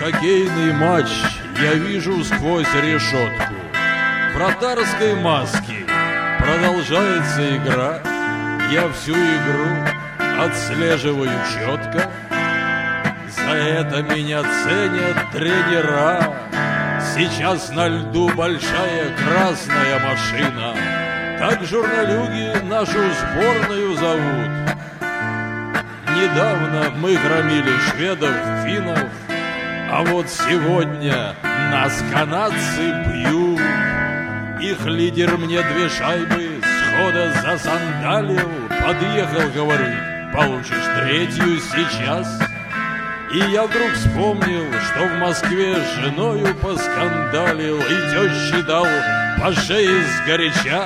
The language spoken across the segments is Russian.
Хоккейный матч я вижу сквозь решетку. В вратарской маске продолжается игра. Я всю игру отслеживаю четко. За это меня ценят тренера. Сейчас на льду большая красная машина. Так журналюги нашу сборную зовут. Недавно мы громили шведов, финнов, а вот сегодня нас канадцы бьют. Их лидер мне 2 шайбы схода засандалил. Подъехал, говорит, получишь 3-ю сейчас. И я вдруг вспомнил, что в Москве с женою поскандалил и тещи дал по шее сгоряча.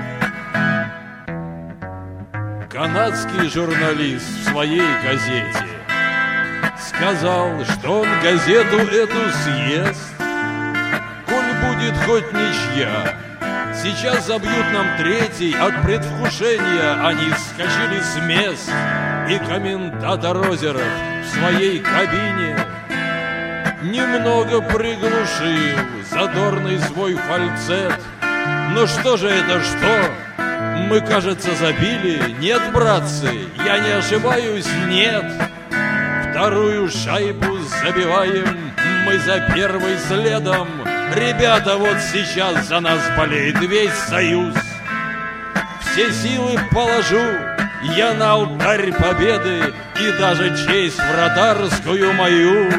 Канадский журналист в своей газете сказал, что он газету эту съест, коль будет хоть ничья. Сейчас забьют нам 3-й, от предвкушения они вскочили с мест. И комментатор Озеров в своей кабине немного приглушил задорный свой фальцет. Но что же это, что? Мы, кажется, забили? Нет, братцы, я не ошибаюсь, нет. 2-ю шайбу забиваем мы за 1-й следом. Ребята, вот сейчас за нас болеет весь Союз. Все силы положу я на алтарь победы и даже честь вратарскую мою.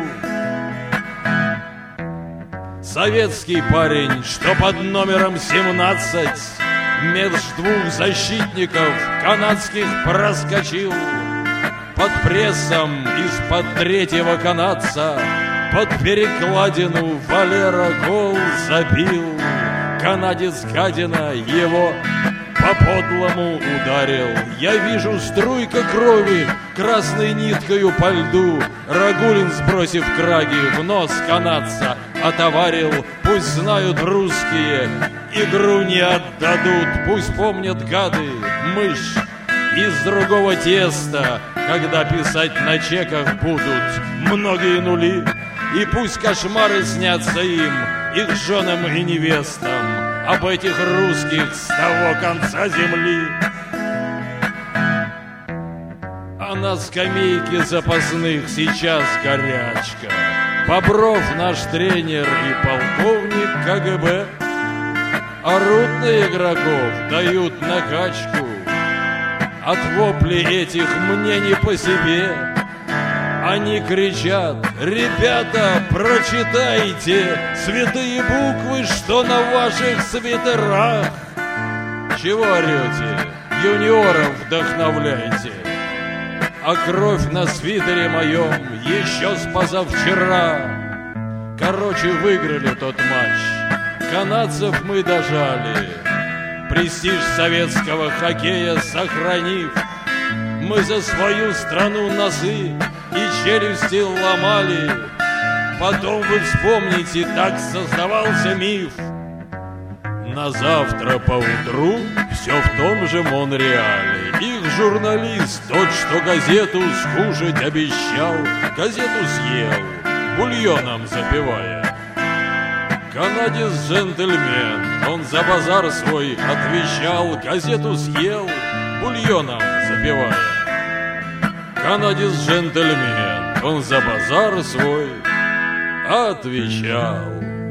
Советский парень, что под номером 17 меж 2 защитников канадских проскочил. Под прессом из-под 3-го канадца под перекладину Валера гол забил. Канадец гадина его по-подлому ударил. Я вижу, струйка крови красной ниткою по льду. Рагулин, сбросив краги, в нос канадца отоварил. Пусть знают русские, игру не отдадут. Пусть помнят гады, мышь из другого теста, когда писать на чеках будут многие нули. И пусть кошмары снятся им, их женам и невестам, об этих русских с того конца земли. А на скамейке запасных сейчас горячка. Бобров наш тренер и полковник КГБ орут на игроков, дают накачку. От воплей этих мне не по себе. Они кричат: ребята, прочитайте святые буквы, что на ваших свитерах. Чего орете? Юниоров вдохновляйте. А кровь на свитере моем еще с позавчера. Короче, выиграли тот матч. Канадцев мы дожали. Престиж советского хоккея сохранив, мы за свою страну носы и челюсти ломали. Потом вы вспомните, так создавался миф. На завтра поутру все в том же Монреале. Их журналист, тот, что газету скушать обещал, газету съел, бульоном запивая. Канадец-джентльмен, он за базар свой отвечал, газету съел, бульоном запивая. Канадец-джентльмен, он за базар свой отвечал.